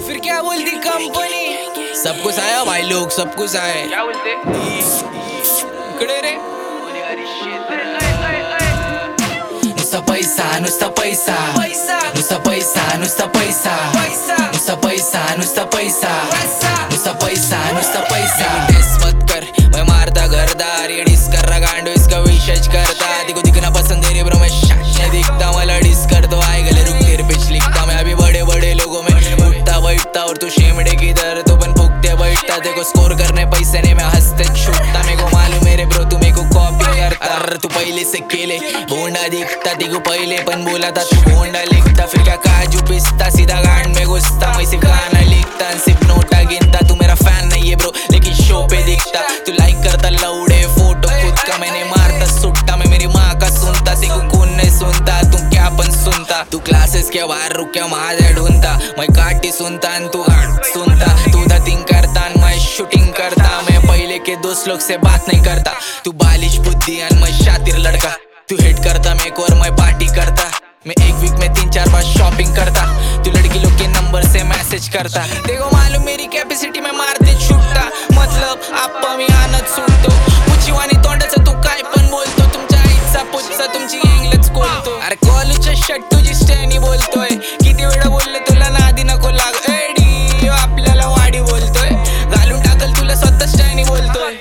फिर क्या बोलती कंपनी? सब कुछ आया भाई लोग, सब कुछ आए. क्या बोलते? इकडे रे. नुसता पैसा, नुसता पैसा, नुसता पैसा, नुसता पैसा, नुसता पैसा, नुसता पैसा, नुसता पैसा, नुसता पैसा. टेस्ट मत कर, मैं मारता घरदार. ये डिस कर रहा गांडो, इसका विशेष करता. देखो दिखना पसंद है रे ब्रो, मैं शान दिखता. मला डिस कर दो, आए गले रुक तेरे पिच लिखता. मैं अभी बड़े बड़े लोगों में उठता बैठता. और तू शेमड़े किधर, तू पण फुकते बैठता. देखो स्कोर करने पैसे नहीं, मैं हंसते छूटता. मेरे को मालूम मेरे ब्रो, तू मेरे को कॉपी करता. तू पहले से केले भोंडा दिखता. देखो पहले पण बोला था तू भोंडा लिखता. फिर क्या काजू पिस्ता, सीधा गांड में घुसता. मैं सिर्फ गाना लिखता, सिर्फ नोटा गिनता. तू मेरा फैन नहीं है ब्रो, लेकिन शो पे दिखता. तू लाइक करता लौड़े फोटो खुद का. मैंने मारता सुट्टा, मैं मेरी माँ का सुनता. तेको कौन नहीं सुनता, तू क्या पण सुनता. तू क्लासेस के बाहर रुक के माझ्या ढूंढता. मैं काटी सुनता तू सुनता. तू धतिंग करता, मैं शूटिंग करता. मैं पहले के दोस्त लोग से बात नहीं करता. तू बालिश बुद्धि मैं शातिर लड़का. तू हिट करता मेरे को और मैं पार्टी करता. मैं एक वीक में 3-4 बार शॉपिंग करता. तू लड़की लोग के नंबर से मैसेज करता. देखो मालूम मेरी कैपेसिटी में मारते छुटता. मतलब आप मी आणत सुटतो. उचिवानी तोंडाचं तू काय पण बोलतो. तुमच्या आईचा पुच्चा तुमची इंग्लिश बोलतो. अरे कॉलेजच्या शर्ट तुझी स्टॅनी बोलतोय. किती वेळा बोलले तुला नादी नको लाग. एडी आपल्याला वाडी बोलतोय. घालून टाकल तुला स्वतः स्टॅनी बोलतोय.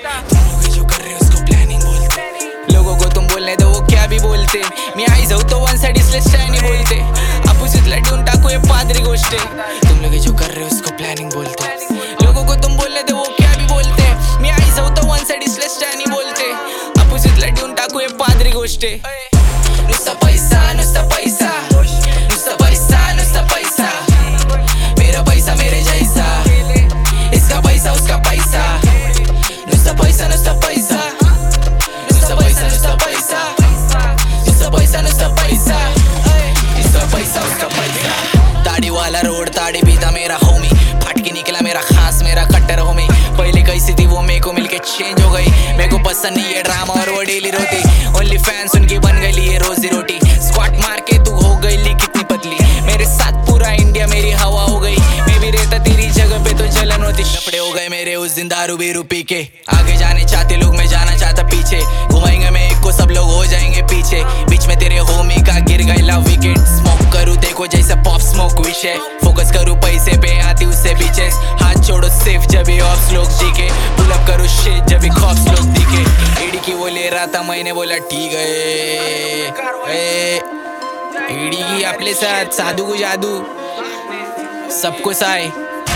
भी बोलते मी आई जाऊ तो वन साइड इसलिए स्टैंडी बोलते. अपोजिट लड़ून टाकू ये पादरी गोष्टे. तुम लोग जो कर रहे हो उसको प्लानिंग बोलते. लोगों को तुम बोलने दो वो क्या भी बोलते. मी आई जाऊ तो वन साइड इसलिए स्टैंडी बोलते. अपोजिट लड़ून टाकू ये पादरी गोष्टे. नुसता पैसा, नुसता पैसा, नुसता पैसा, नुसता पैसा. मेरा पैसा मेरे जैसा, इसका पैसा उसका पैसा. नुसता पैसा, नुसता पैसा, नुसता पैसा, नुसता पैसा. पैसा नुसता पैसा, इसका पैसा उसका पैसा. दाढ़ी वाला रोड ताड़ी पीता मेरा होमी. फट के निकला मेरा खास, मेरा कट्टर होमी. पहले कैसी थी वो मेरे को मिलके चेंज हो गई. मेरे को पसंद नहीं है ड्रामा और वो डेली रोटी. ओनली फैंस उनकी बन गई ये रोजी रोटी. स्क्वाट मार के तू हो गई ली कितनी पतली. मेरे साथ पूरा इंडिया मेरी हवा हो गई. मैं भी रहता तेरी जगह पे तो जलन होती. लफड़े हो गए मेरे उस दिन दारू बेरू पी के. आगे जाने चाहते लोग, मैं जाना चाहता पीछे. घुमाएंगे मैं एक को, सब लोग हो जाएंगे पीछे. बीच में तेरे होमी का गिर गया विकेट. स्मोक करूँ देखो जैसे पॉप स्मोक विषय. फोकस करूँ पैसे पे, आती उससे पीछे. हाथ छोड़ो सेफ जब भी ऑप्स लोग दिखे. पुल अप करूँ शेट जब भी खॉप्स लोग दिखे. एडी की वो ले रहा था, मैंने बोला ठीक है. एडी की अपने साथ साधु को जादू सब कुछ आए.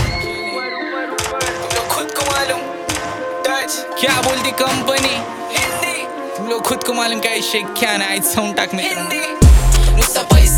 खुद को मालूम क्या बोलती कंपनी. तुम लोग खुद को मालूम काय शेख क्या ना. साउंड टाक में नुसता पैसा.